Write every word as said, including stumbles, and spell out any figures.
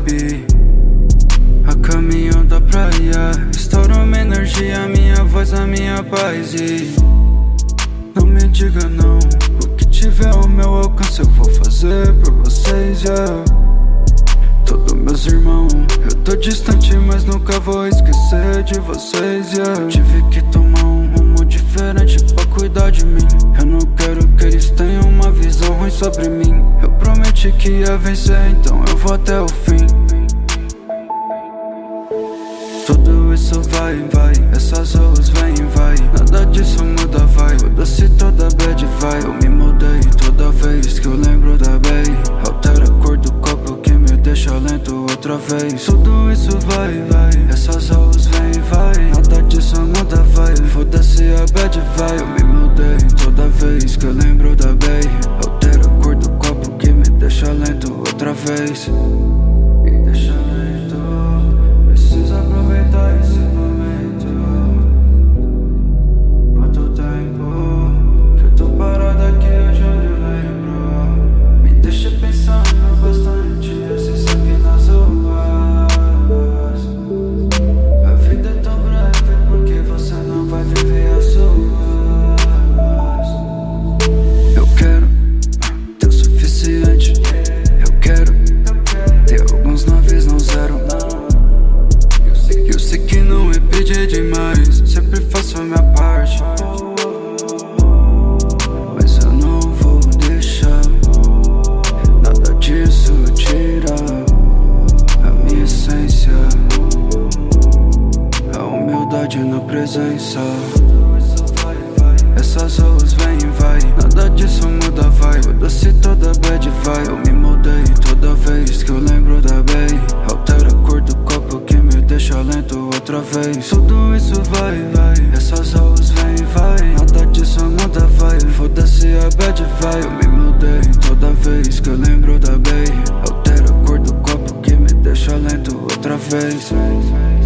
vibe. A caminho da praia, estoura uma energia, minha voz, a minha paz. E não me diga não, o que tiver ao meu alcance eu vou fazer por vocês, yeah. Todos meus irmãos, eu tô distante, mas nunca vou esquecer de vocês, yeah. Eu tive que tomar um rumo diferente pra cuidar de mim. Eu não quero que eles tenham uma visão ruim sobre mim. Eu prometi que ia vencer, então eu vou até o fim. Tudo isso vai, vai, essas ruas vem e vai. Nada disso muda, vai, foda-se toda bad, vai. Eu me mudei toda vez que eu lembro da Bay. Altera a cor do copo que me deixa lento outra vez. Tudo isso vai, vai, essas ruas vem e vai. Nada disso muda, vai, foda-se a bad, vai. Eu me mudei toda vez que eu lembro da Bay. Altera a cor do copo que me deixa lento outra vez. Me deixa lento, preciso aproveitar esse momento. Quanto tempo que eu tô parado aqui, hoje eu nem lembro. Me deixa pensando bastante, esse sangue nas ruas. A vida é tão breve, porque você não vai viver as suas. Eu quero ter o suficiente. Eu quero ter alguns noves, não zero. Eu sei que não é pedir demais, sempre faço a minha parte. Mas eu não vou deixar nada disso tirar a minha essência, a humildade na presença. Essas ruas vem e vai, nada disso muda, vai. Foda-se toda bad, vai. Eu me mudei toda vez que eu lembro da Bay. Altera a cor do copo que me deixa lento outra vez. Tudo isso vai, vai, essas ruas vem e vai. Nada disso muda, vai. Foda-se a bad, vai. Eu me mudei toda vez que eu lembro da Bay. Altera a cor do copo que me deixa lento outra vez.